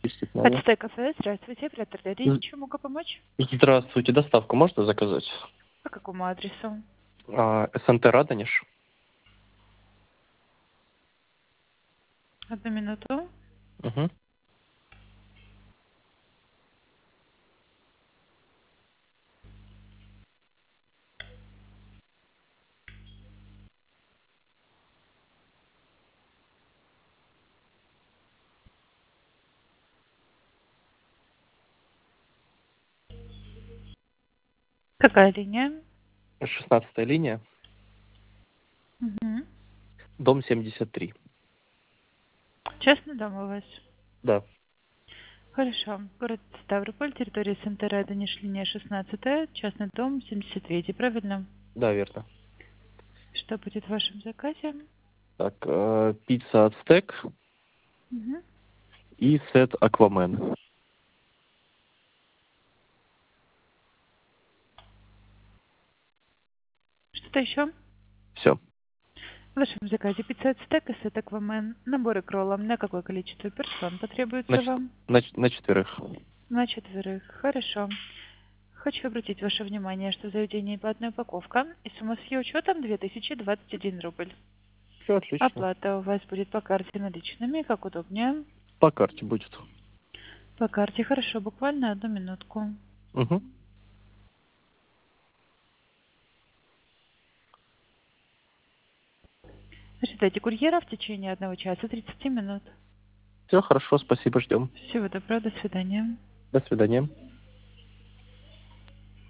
действительно. От Да. Стей Кафе, здравствуйте, оператор Дарья, чем могу помочь? Здравствуйте, доставку можно заказать? По какому адресу? СНТ Радонеж. Одну минуту. Угу. Какая линия? 16-я линия, Угу. дом 73. Частный дом у вас? Да, Хорошо. Город Ставрополь, территория СНТ Радонеж, линия 16, частный дом 73, правильно? да, верно. Что будет в вашем заказе? Так, пицца Ацтек Угу. и сет Аквамен. Что-то еще? Все. В вашем заказе пицца от стека, сет аквамен, наборы к роллам. На какое количество персон потребуется вам? На четверых. На четверых. Хорошо. Хочу обратить ваше внимание, что в заведении платная упаковка и сумма с ее учетом 2021 рубль. Все отлично. Оплата у вас будет по карте наличными, как удобнее. По карте будет. По карте, хорошо, буквально одну минутку. Угу. Ожидайте курьера в течение 1 часа 30 минут. Все хорошо, спасибо, ждем. Всего доброго, до свидания. До свидания.